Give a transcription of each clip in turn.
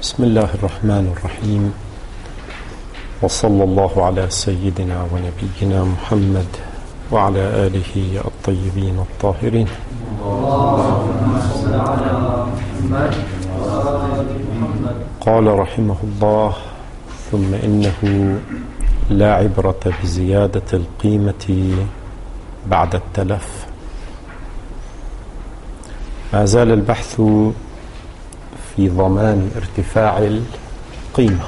بسم الله الرحمن الرحيم، وصلى الله على سيدنا ونبينا محمد وعلى آله الطيبين الطاهرين. قال رحمه الله: ثم إنه لا عبرة بزيادة القيمة بعد التلف. ما زال البحث في ضمان ارتفاع القيمة،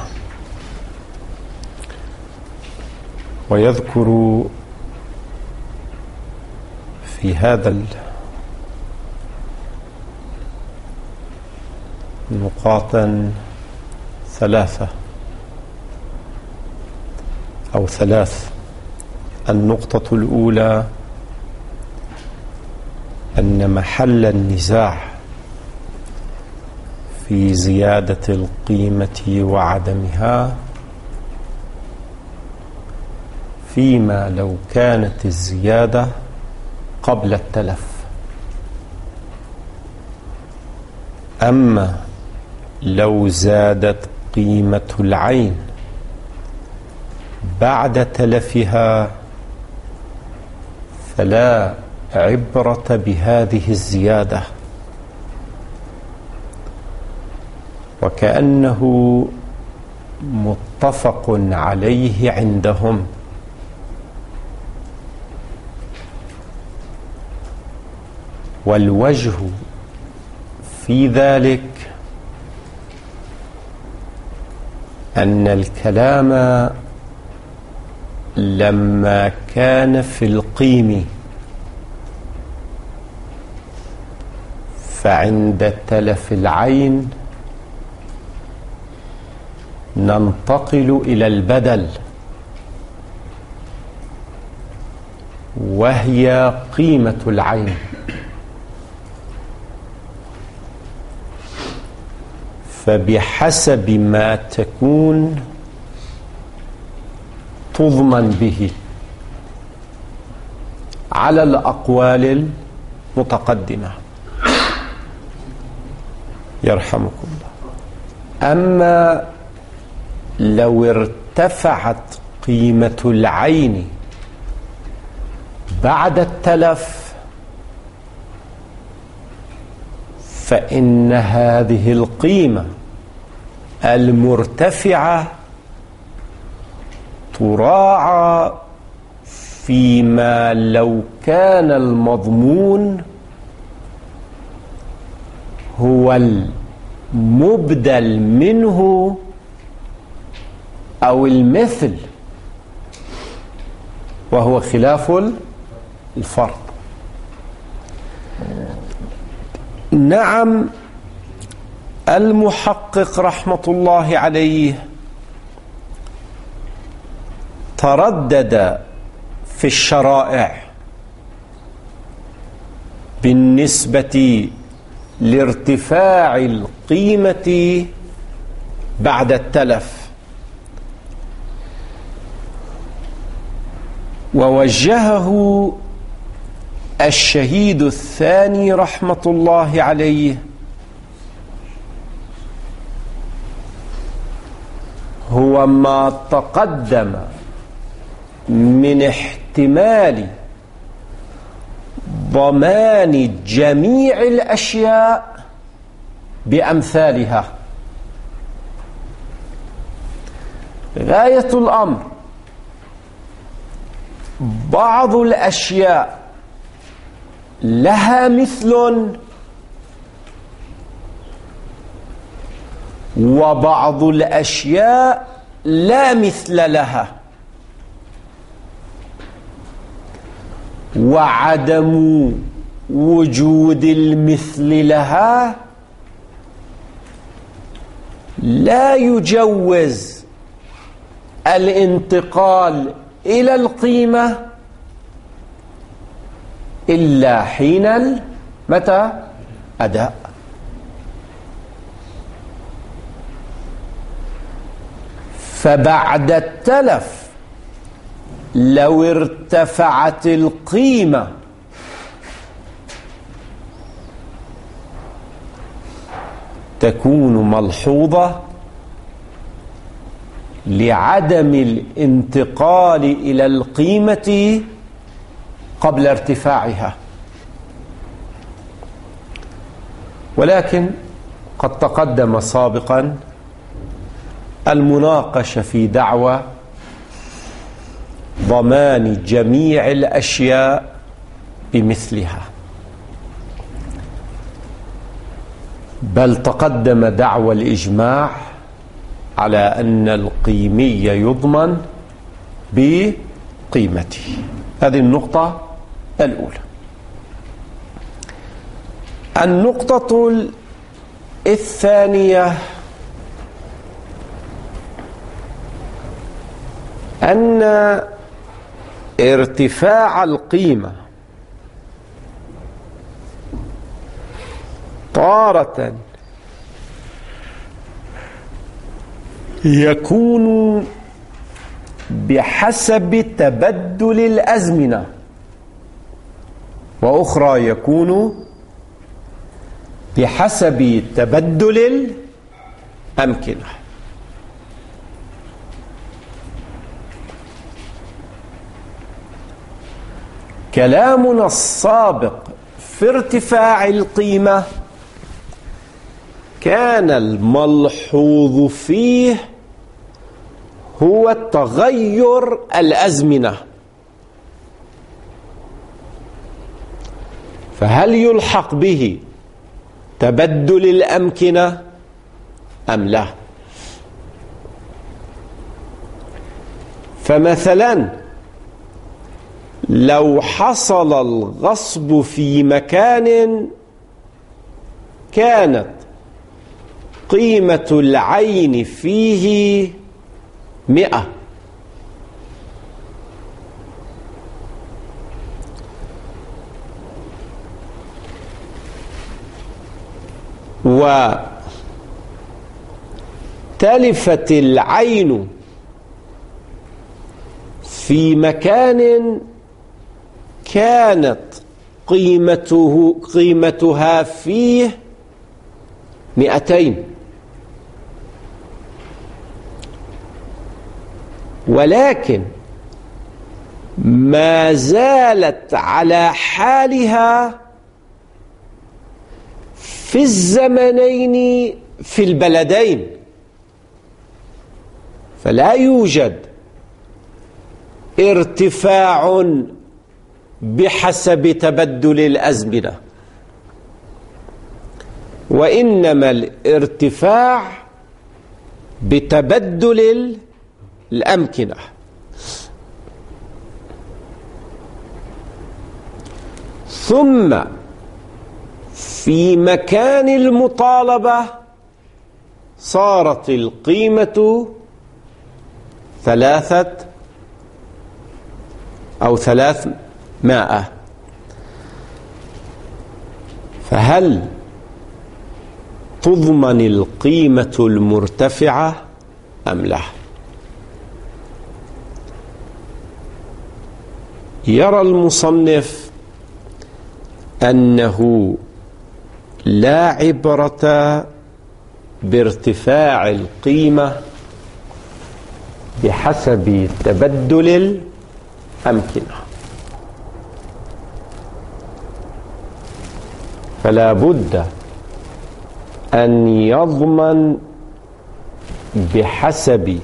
ويذكر في هذا نقاطا ثلاث. النقطة الأولى أن محل النزاع في زيادة القيمة وعدمها فيما لو كانت الزيادة قبل التلف. أما لو زادت قيمة العين بعد تلفها فلا عبرة بهذه الزيادة، وكأنه متفق عليه عندهم. والوجه في ذلك أن الكلام لما كان في القيم فعند تلف العين ننتقل إلى البدل، وهي قيمة العين. فبحسب ما تكون تضمن به على الأقوال المتقدمة يرحمكم الله. أما لو ارتفعت قيمة العين بعد التلف فإن هذه القيمة المرتفعة تراعى فيما لو كان المضمون هو المبدل منه أو المثل، وهو خلاف الفرض. نعم، المحقق رحمة الله عليه تردد في الشرائع بالنسبة لارتفاع القيمة بعد التلف، ووجهه الشهيد الثاني رحمة الله عليه هو ما تقدم من احتمال ضمان جميع الأشياء بأمثالها. غاية الأمر بعض الأشياء لها مثل وبعض الأشياء لا مثل لها، وعدم وجود المثل لها لا يجوز الانتقال إلى القيمة إلا حين متى؟ أداء. فبعد التلف لو ارتفعت القيمة تكون ملحوظة لعدم الانتقال إلى القيمة قبل ارتفاعها. ولكن قد تقدم سابقا المناقشة في دعوى ضمان جميع الأشياء بمثلها، بل تقدم دعوى الإجماع على أن القيمي يضمن بقيمته. هذه النقطة الأولى. النقطة الثانية أن ارتفاع القيمة تارة يكون بحسب تبدل الأزمنة، وأخرى يكون بحسب تبدل الأمكنة. كلامنا السابق في ارتفاع القيمة كان الملحوظ فيه هو تغير الأزمنة، فهل يلحق به تبدل الأمكنة أم لا؟ فمثلا لو حصل الغصب في مكان كانت قيمة العين فيه 100، وتلفت العين في مكان كانت قيمتها فيه 200، ولكن ما زالت على حالها في الزمنين في البلدين، فلا يوجد ارتفاع بحسب تبدل الأزمنة، وإنما الارتفاع بتبدل الأمكنة. ثم في مكان المطالبة صارت القيمة 300، فهل تضمن القيمة المرتفعة أم لا؟ يرى المصنف أنه لا عبرة بارتفاع القيمة بحسب تبدل الأمكنة، فلا بد أن يضمن بحسب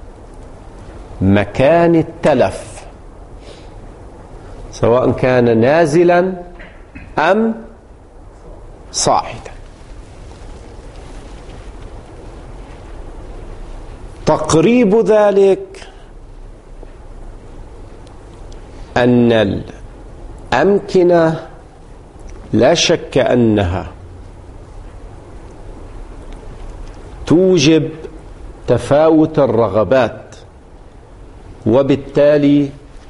مكان التلف، سواء كان نازلا أم صاعدا. تقريب ذلك أن الأمكنة لا شك أنها توجب تفاوت الرغبات، وبالتالي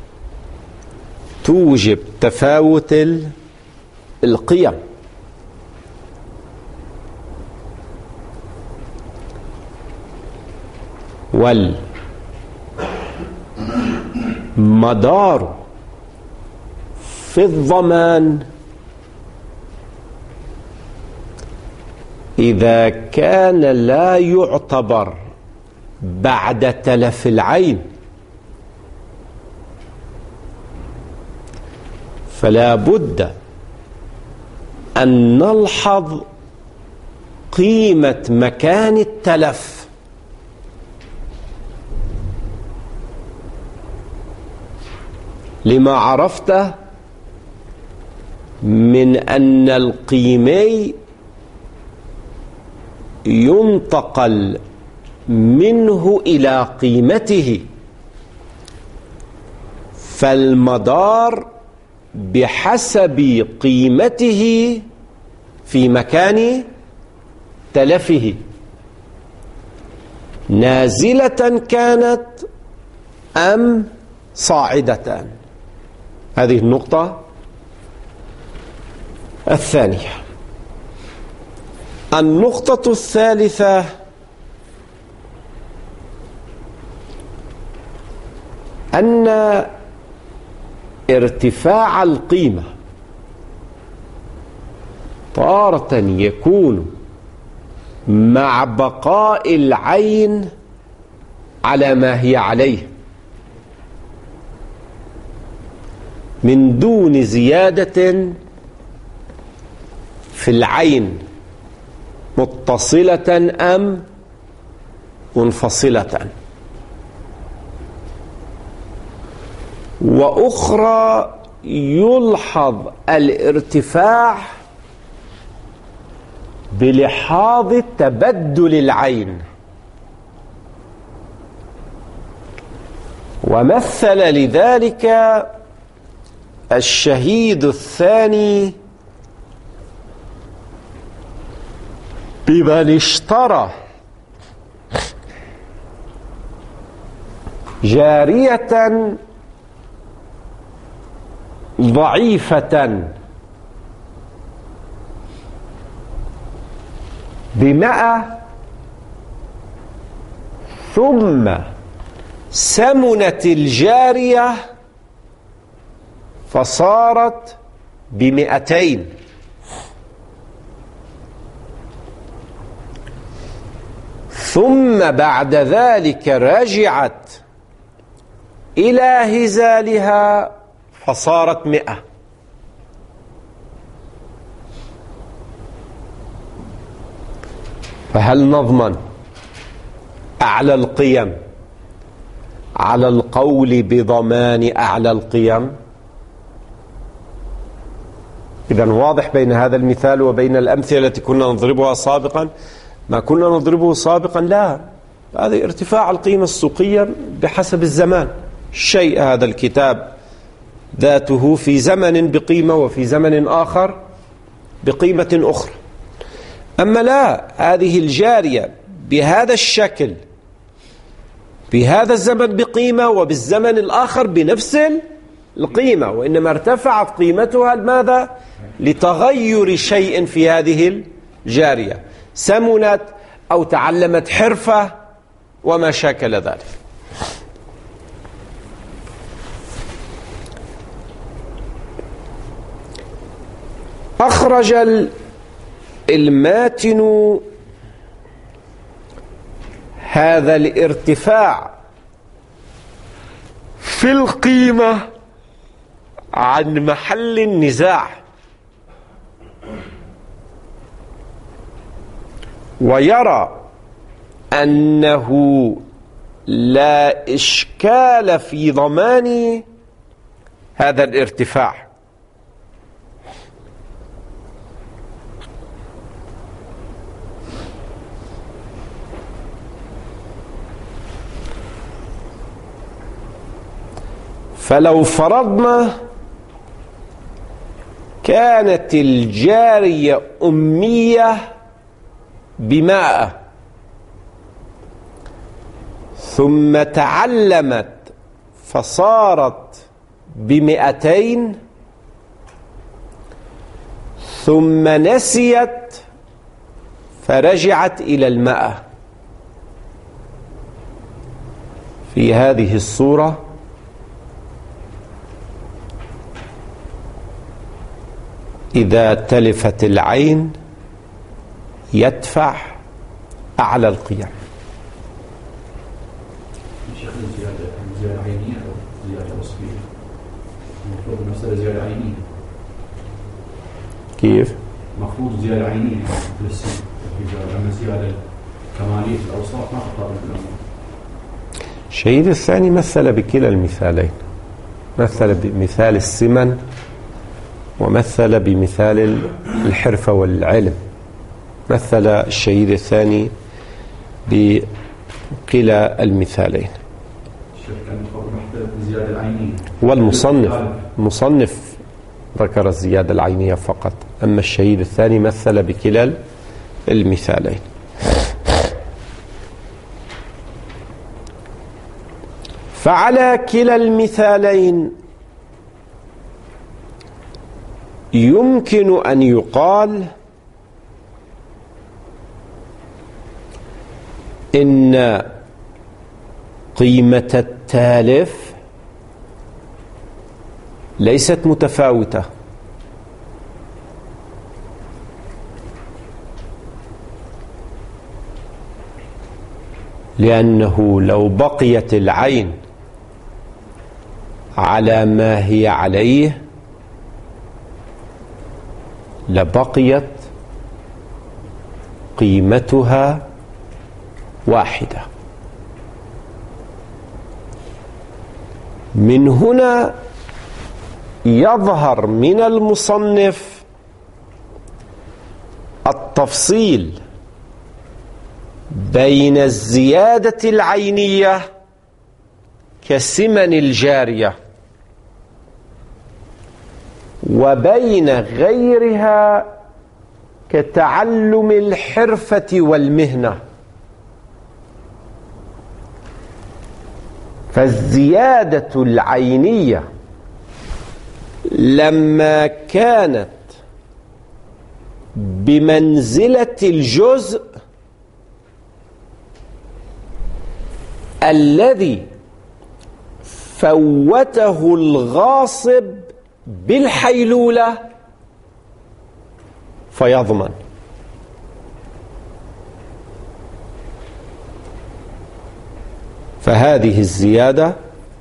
توجب تفاوت القيم. والمدار في الضمان إذا كان لا يعتبر بعد تلف العين، فلا بد أن نلحظ قيمة مكان التلف. لما عرفته من أن القيمي ينتقل منه إلى قيمته، فالمدار بحسب قيمته في مكان تلفه، نازلة كانت أم صاعدة. هذه النقطة الثانية. النقطة الثالثة أن ارتفاع القيمة تارة يكون مع بقاء العين على ما هي عليه من دون زيادة في العين، متصلة أم منفصلة. وأخرى يلحظ الارتفاع بلحاظ تبدل العين، ومثل لذلك الشهيد الثاني بمن اشترى جارية ضعيفة ب100، ثم سمنت الجارية فصارت ب200، ثم بعد ذلك رجعت إلى هزالها فصارت 100. فهل نضمن أعلى القيم على القول بضمان أعلى القيم؟ إذن واضح بين هذا المثال وبين الأمثلة التي كنا نضربها سابقا. ما كنا نضربه سابقا لا، هذا ارتفاع القيمة السوقية بحسب الزمان. شيء هذا الكتاب ذاته في زمن بقيمة وفي زمن آخر بقيمة أخرى. أما لا، هذه الجارية بهذا الشكل بهذا الزمن بقيمة وبالزمن الآخر بنفس القيمة، وإنما ارتفعت قيمتها لماذا؟ لتغير شيء في هذه الجارية، سمنت أو تعلمت حرفة وما شاكل ذلك. أخرج الماتن هذا الارتفاع في القيمة عن محل النزاع، ويرى أنه لا إشكال في ضمان هذا الارتفاع، فلو فرضنا كانت الجارية أمية ب100 ثم تعلمت فصارت ب200 ثم نسيت فرجعت إلى 100، في هذه الصورة إذا تلفت العين يدفع أعلى القيم. شيخ زيادة عينية أو زيادة وصفية؟ المفروض المسألة زيادة عينية. كيف؟ مفروض زيادة عينية في السن، أما زيادة كمالية الأوصاف ما تقابل في الأمر. الشهيد الثاني مثل بكلا المثالين، مثل بمثال السمن ومثل بمثال الحرفة والعلم. مثل الشهيد الثاني بكلا المثالين. والمصنف ذكر الزيادة العينية فقط، أما الشهيد الثاني مثل بكلا المثالين. فعلى كلا المثالين يمكن أن يقال إن قيمة التالف ليست متفاوتة، لأنه لو بقيت العين على ما هي عليه لبقيت قيمتها واحدة. من هنا يظهر من المصنف التفصيل بين الزيادة العينية كسمن الجارية وبين غيرها كتعلم الحرفة والمهنة. فالزيادة العينية لما كانت بمنزلة الجزء الذي فوته الغاصب بالحيلولة فيضمن، فهذه الزيادة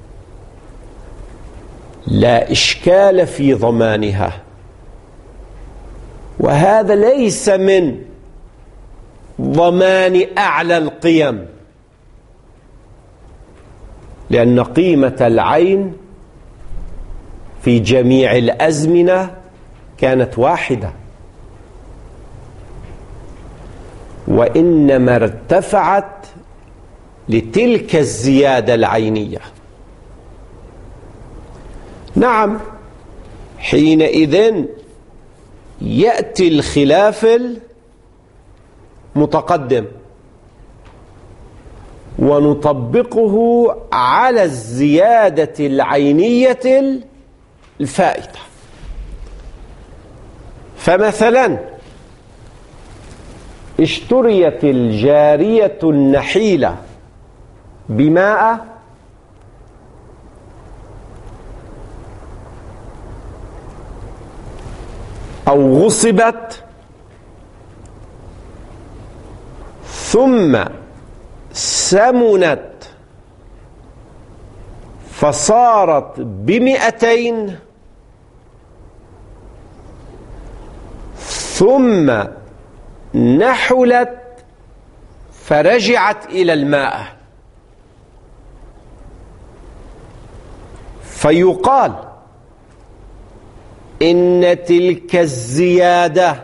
لا إشكال في ضمانها، وهذا ليس من ضمان أعلى القيم، لأن قيمة العين في جميع الأزمنة كانت واحدة، وإنما ارتفعت لتلك الزيادة العينية. نعم، حينئذ يأتي الخلاف المتقدم ونطبقه على الزيادة العينية الفائتة. فمثلا اشتريت الجارية النحيلة ب100 أو غصبت ثم سمنت فصارت ب200 ثم نحلت فرجعت إلى 100، فيقال إن تلك الزيادة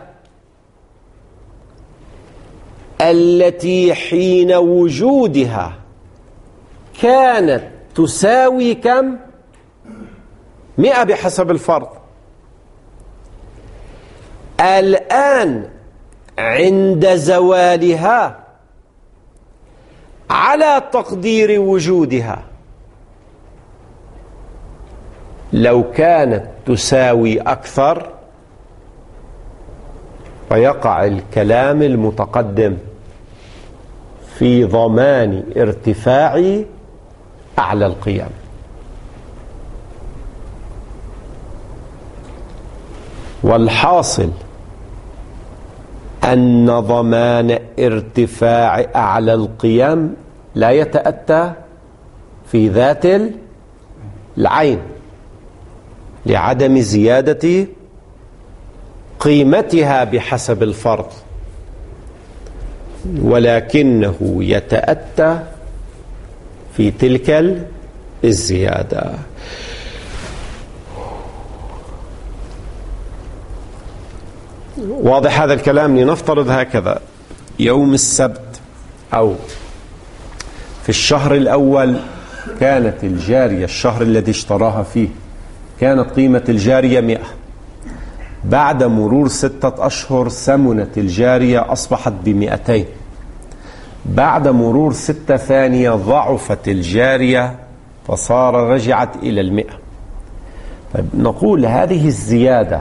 التي حين وجودها كانت تساوي كم؟ 100 بحسب الفرض، الآن عند زوالها على تقدير وجودها لو كانت تساوي أكثر فيقع الكلام المتقدم في ضمان ارتفاع أعلى القيم. والحاصل أن ضمان ارتفاع أعلى القيم لا يتأتى في ذات العين لعدم زيادة قيمتها بحسب الفرض، ولكنه يتأتى في تلك الزيادة. واضح هذا الكلام؟ لنفترض هكذا: يوم السبت أو في الشهر الأول كانت الجارية، الشهر الذي اشتراها فيه، كانت قيمة الجارية 100. بعد مرور 6 أشهر سمنت الجارية أصبحت ب200. بعد مرور 6 ثانية ضعفت الجارية فصار رجعت إلى 100. طيب نقول هذه الزيادة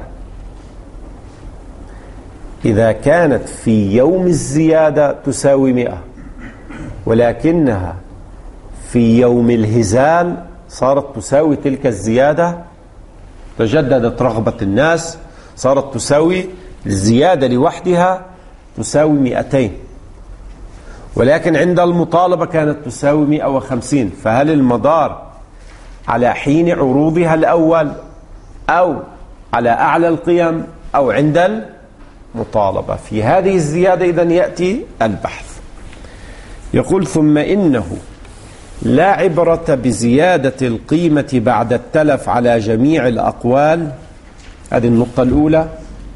إذا كانت في يوم الزيادة تساوي 100، ولكنها في يوم الهزال صارت تساوي تلك الزيادة، تجددت رغبة الناس، صارت تساوي الزيادة لوحدها تساوي 200، ولكن عند المطالبة كانت تساوي 150. فهل المدار على حين عروضها الأول أو على أعلى القيم أو عند المطالبة؟ في هذه الزيادة إذن يأتي البحث. يقول: ثم إنه لا عبرة بزيادة القيمة بعد التلف على جميع الأقوال، هذه النقطة الأولى،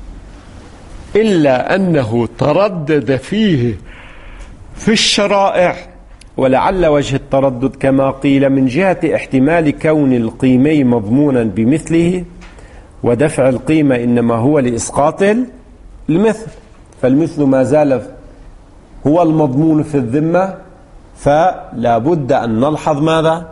إلا أنه تردد فيه في الشرائع، ولعل وجه التردد كما قيل من جهة احتمال كون القيمي مضمونا بمثله، ودفع القيمة إنما هو لإسقاط المثل، فالمثل ما زال هو المضمون في الذمة، فلا بد أن نلحظ ماذا؟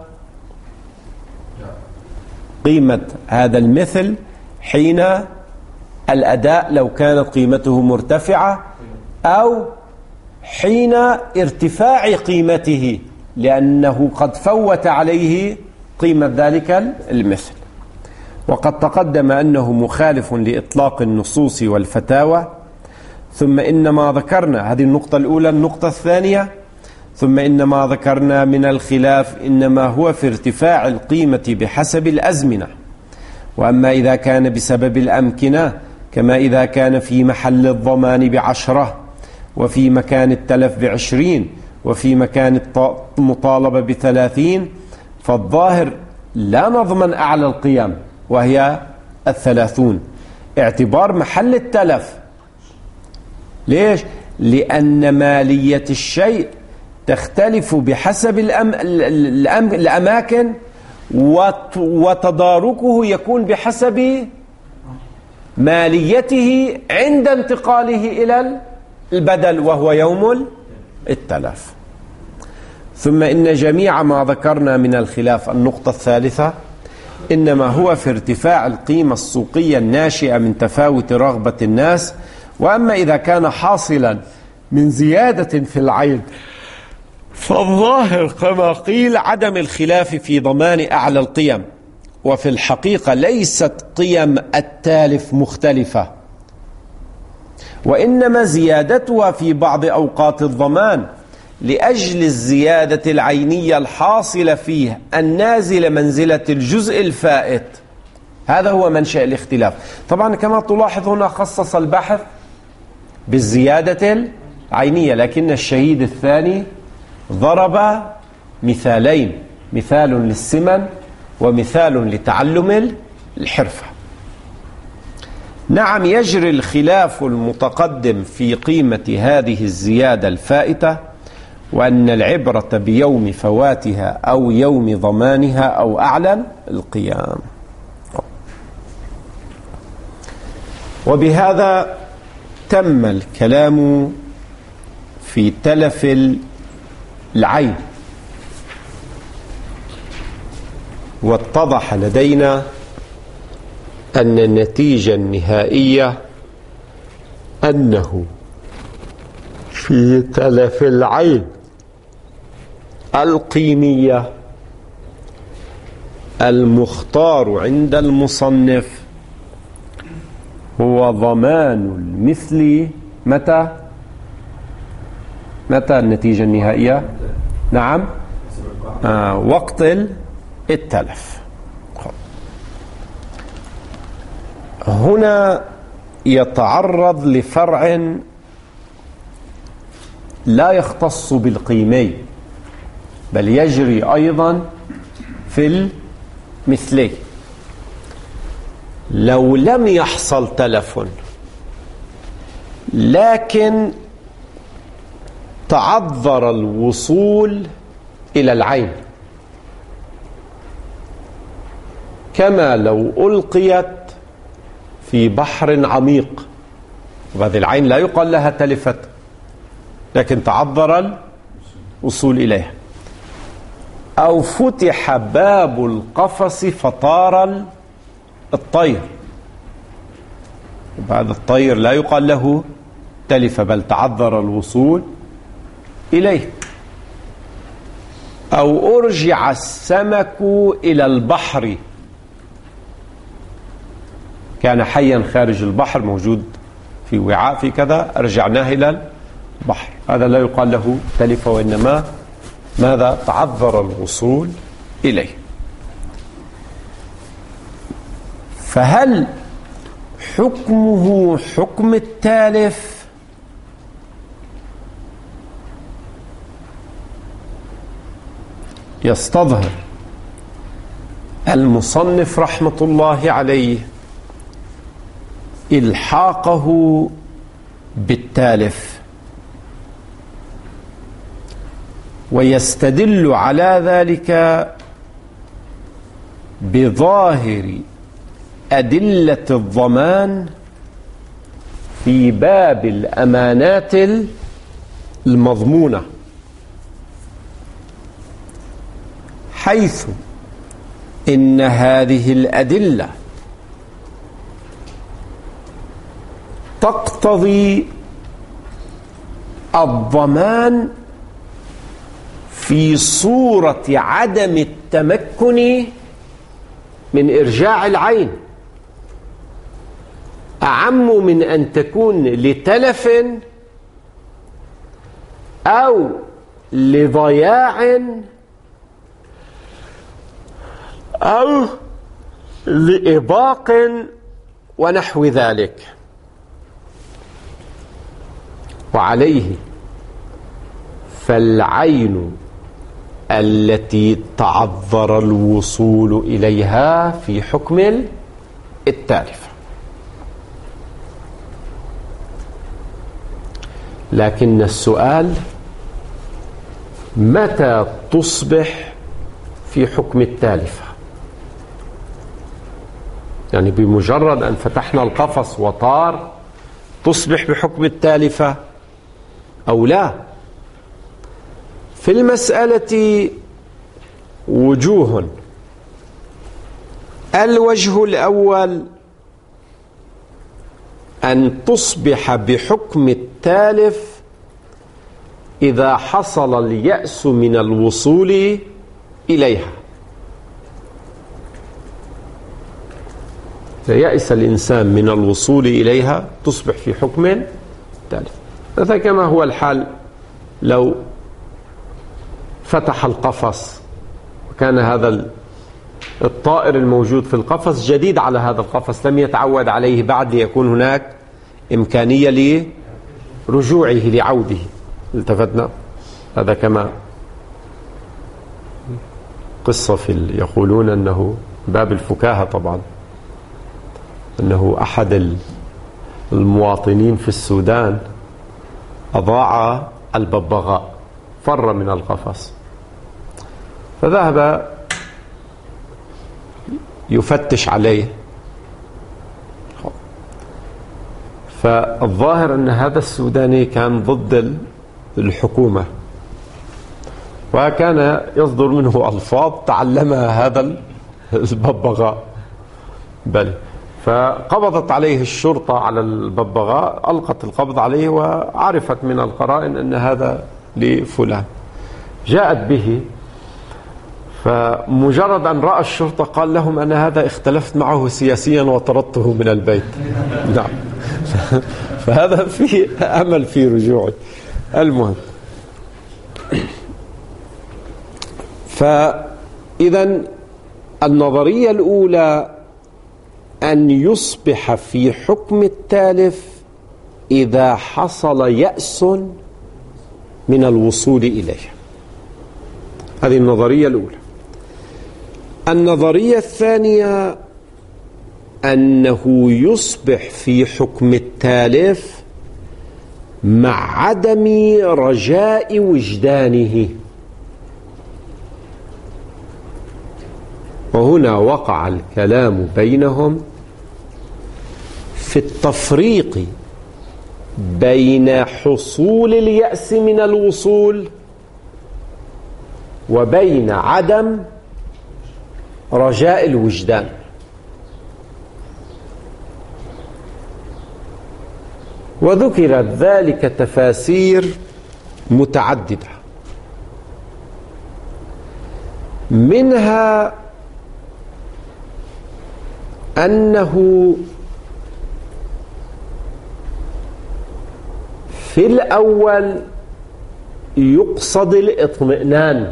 قيمة هذا المثل حين الأداء لو كانت قيمته مرتفعة، أو حين ارتفاع قيمته لأنه قد فوت عليه قيمة ذلك المثل. وقد تقدم أنه مخالف لإطلاق النصوص والفتاوى. ثم إن ما ذكرنا، هذه النقطة الأولى. النقطة الثانية: ثم إن ما ذكرنا من الخلاف إنما هو في ارتفاع القيمة بحسب الأزمنة، وأما إذا كان بسبب الأمكنة كما إذا كان في محل الضمان ب10، وفي مكان التلف ب20، وفي مكان المطالبة ب30، فالظاهر لا نضمن أعلى القيم وهي 30 اعتبار محل التلف. ليش؟ لأن مالية الشيء تختلف بحسب الأماكن، وتداركه يكون بحسب ماليته عند انتقاله إلى البدل وهو يوم التلف. ثم إن جميع ما ذكرنا من الخلاف، النقطة الثالثة، إنما هو في ارتفاع القيمة السوقية الناشئة من تفاوت رغبة الناس. وأما إذا كان حاصلا من زيادة في العين فالظاهر كما قيل عدم الخلاف في ضمان أعلى القيم، وفي الحقيقة ليست قيم التالف مختلفة، وإنما زيادتها في بعض أوقات الضمان لأجل الزيادة العينية الحاصلة فيه النازلة منزلة الجزء الفائت. هذا هو منشأ الاختلاف. طبعا كما تلاحظ هنا خصص البحث بالزيادة العينية، لكن الشهيد الثاني ضرب مثالين: مثال للسمن ومثال لتعلم الحرفة. نعم، يجري الخلاف المتقدم في قيمة هذه الزيادة الفائتة، وأن العبرة بيوم فواتها أو يوم ضمانها أو أعلى القيام. وبهذا تم الكلام في تلف العين، واتضح لدينا أن النتيجة النهائية أنه في تلف العين القيمية المختار عند المصنف هو ضمان المثل. متى النتيجة النهائية؟ نعم، وقت التلف. هنا يتعرض لفرع لا يختص بالقيمين، بل يجري أيضا في المثلين. لو لم يحصل تلف لكن تعذر الوصول إلى العين، كما لو ألقيت في بحر عميق، وهذه العين لا يقال لها تلفت لكن تعذر الوصول إليها، أو فتح باب القفص فطار الطير، وهذا الطير لا يقال له تلف بل تعذر الوصول إليه، أو أرجع السمك إلى البحر، كان حيا خارج البحر موجود في وعاء في كذا، أرجعناه إلى البحر، هذا لا يقال له تلف، وإنما ماذا؟ تعذر الوصول إليه. فهل حكمه حكم التالف؟ يستظهر المصنف رحمة الله عليه إلحاقه بالتالف، ويستدل على ذلك بظاهر أدلة الضمان في باب الأمانات المضمونة، حيث إن هذه الأدلة تقتضي الضمان في صورة عدم التمكن من إرجاع العين، أعم من أن تكون لتلف أو لضياع أو لإباق ونحو ذلك. وعليه فالعين التي تعذر الوصول إليها في حكم التالف، لكن السؤال متى تصبح في حكم التالفة؟ يعني بمجرد أن فتحنا القفص وطار تصبح بحكم التالفة أو لا؟ في المسألة وجوه. الوجه الأول أن تصبح بحكم التالف إذا حصل اليأس من الوصول إليها، إذا يأس الإنسان من الوصول إليها تصبح في حكم التالف. هذا كما هو الحال لو فتح القفص وكان هذا الطائر الموجود في القفص جديد على هذا القفص، لم يتعود عليه بعد، ليكون هناك إمكانية لرجوعه لعوده. التفتنا هذا كما قصة يقولون أنه باب الفكاهة طبعا، أنه أحد المواطنين في السودان أضاع الببغاء، فر من القفص، فذهب يفتش عليه، فالظاهر أن هذا السوداني كان ضد الحكومة، وكان يصدر منه ألفاظ تعلمها هذا الببغاء بل، فقبضت عليه الشرطة على الببغاء، ألقت القبض عليه وعرفت من القرائن أن هذا لفلان، جاءت به، فمجرد أن رأى الشرطة قال لهم أنا هذا اختلفت معه سياسيا وطردته من البيت. نعم. فهذا فيه أمل في رجوعه. المهم، فإذا النظرية الأولى أن يصبح في حكم التالف إذا حصل يأس من الوصول إليه. هذه النظرية الأولى. النظرية الثانية أنه يصبح في حكم التالف مع عدم رجاء وجدانه. وهنا وقع الكلام بينهم في التفريق بين حصول اليأس من الوصول وبين عدم رجاء الوجدان. وذكرت ذلك تفاسير متعددة، منها أنه في الأول يقصد الاطمئنان،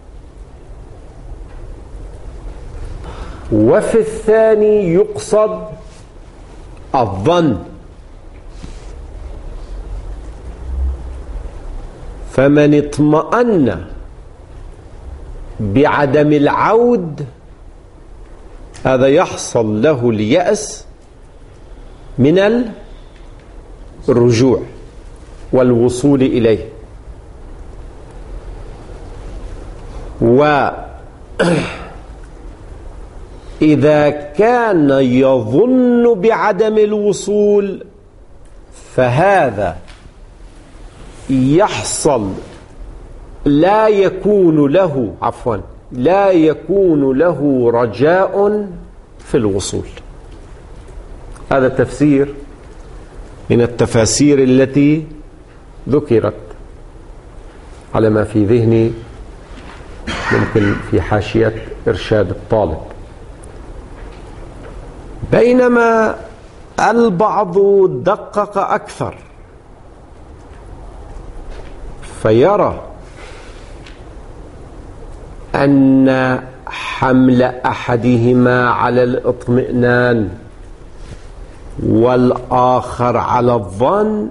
وفي الثاني يقصد الظن. فمن اطمأن بعدم العود هذا يحصل له اليأس من الرجوع والوصول إليه. وإذا كان يظن بعدم الوصول فهذا يحصل لا يكون له رجاء في الوصول. هذا تفسير من التفاسير التي ذكرت على ما في ذهني، ممكن في حاشية إرشاد الطالب. بينما البعض دقق أكثر فيرى أن حمل أحدهما على الاطمئنان والآخر على الظن،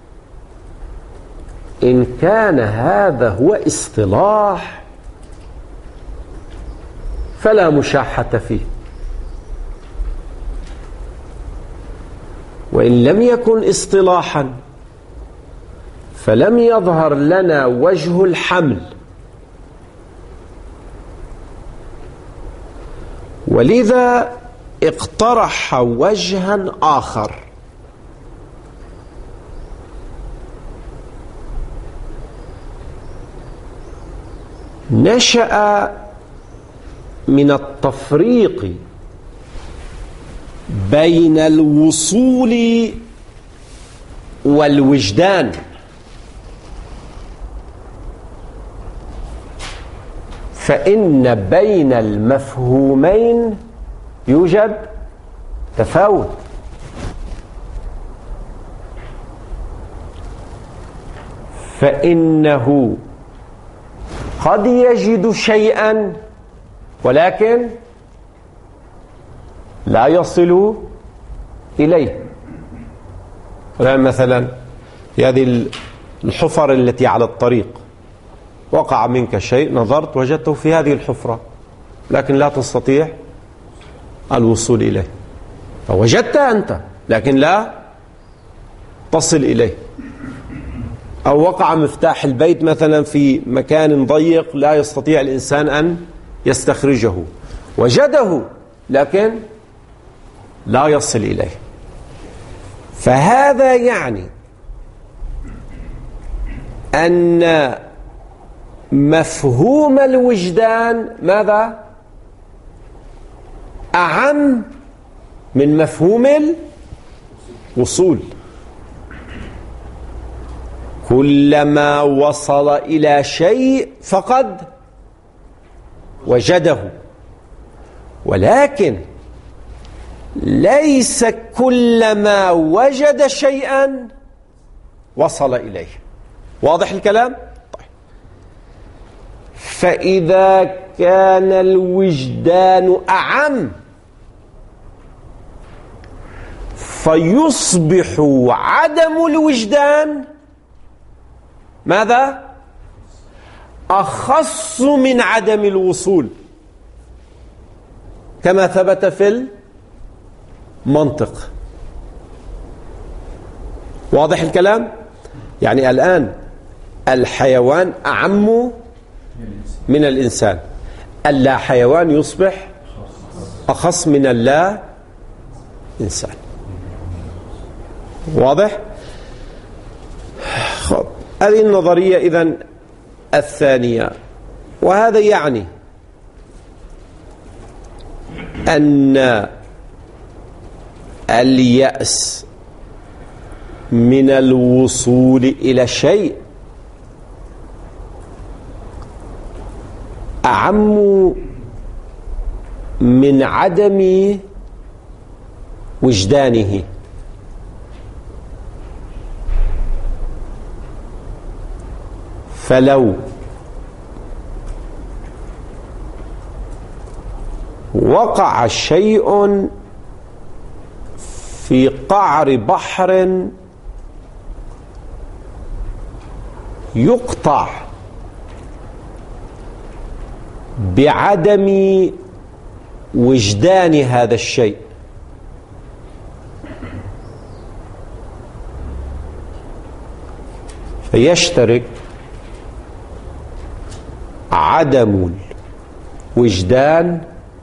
إن كان هذا هو اصطلاح فلا مشاحة فيه، وإن لم يكن اصطلاحا فلم يظهر لنا وجه الحمل. ولذا اقترح وجها آخر، نشأ من التفريق بين الوصول والوجدان. فإن بين المفهومين يوجد تفاوت. فإنه قد يجد شيئا ولكن لا يصل إليه. مثلا هذه الحفر التي على الطريق، وقع منك شيء، نظرت وجدته في هذه الحفرة لكن لا تستطيع الوصول إليه، فوجدت أنت لكن لا تصل إليه. أو وقع مفتاح البيت مثلا في مكان ضيق لا يستطيع الإنسان أن يستخرجه، وجده لكن لا يصل إليه. فهذا يعني أن مفهوم الوجدان ماذا؟ أعم من مفهوم الوصول. كلما وصل إلى شيء فقد وجده، ولكن ليس كلما وجد شيئا وصل إليه. واضح الكلام؟ طيب. فإذا كان الوجدان أعم فيصبح عدم الوجدان ماذا؟ أخص من عدم الوصول، كما ثبت في المنطق. واضح الكلام؟ يعني الآن الحيوان أعم من الإنسان، اللا حيوان يصبح أخص من اللا إنسان. واضح؟ خب، هذه النظرية إذن الثانية. وهذا يعني أن اليأس من الوصول إلى شيء أعم من عدم وجدانه. فلو وقع شيء في قعر بحر يقطع بعدم وجدان هذا الشيء، فيشترك عدم الوجدان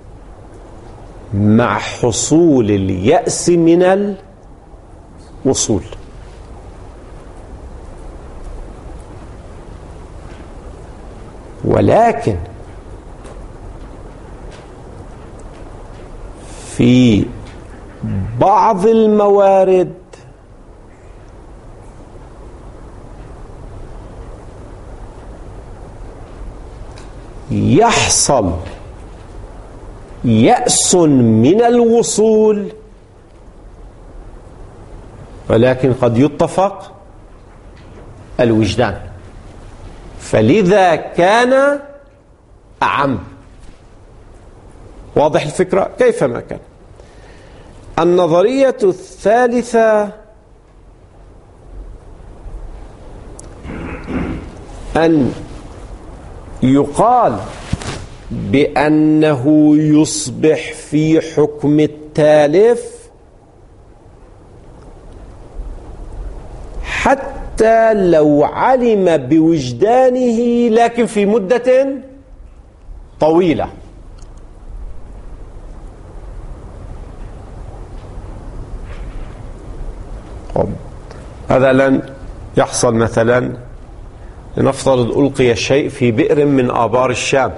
مع حصول اليأس من الوصول. ولكن في بعض الموارد يحصل يأس من الوصول، ولكن قد يتفق الوجدان، فلذا كان أعم. واضح الفكرة؟ كيفما كان. النظرية الثالثة أن يقال بأنه يصبح في حكم التالف حتى لو علم بوجدانه لكن في مدة طويلة. هذا لن يحصل. مثلا لنفترض ألقي الشيء في بئر من آبار الشام،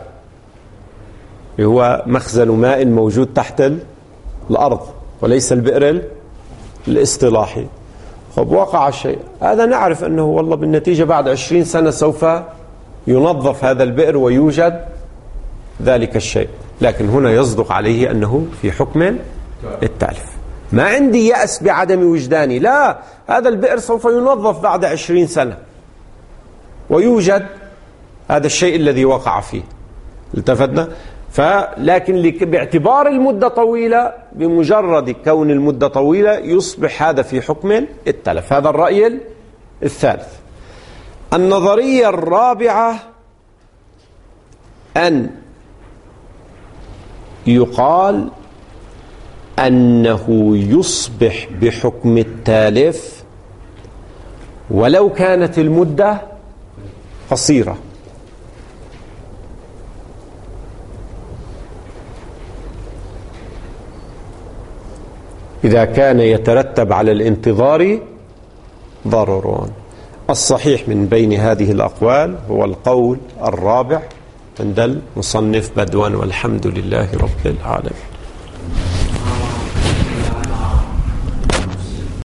هو مخزن ماء موجود تحت الأرض وليس البئر الاصطلاحي. طب وقع الشيء هذا، نعرف أنه والله بالنتيجة بعد 20 سنة سوف ينظف هذا البئر ويوجد ذلك الشيء، لكن هنا يصدق عليه أنه في حكم التالف. ما عندي يأس بعدم وجداني، لا، هذا البئر سوف ينظف بعد 20 سنة ويوجد هذا الشيء الذي وقع فيه. التفتنا؟ لكن باعتبار المدة طويلة، بمجرد كون المدة طويلة يصبح هذا في حكم التلف. هذا الرأي الثالث. النظرية الرابعة أن يقال أنه يصبح بحكم التالف ولو كانت المدة قصيرة. إذا كان يترتب على الانتظار ضرر. الصحيح من بين هذه الأقوال هو القول الرابع عند المصنف بدوا، والحمد لله رب العالمين.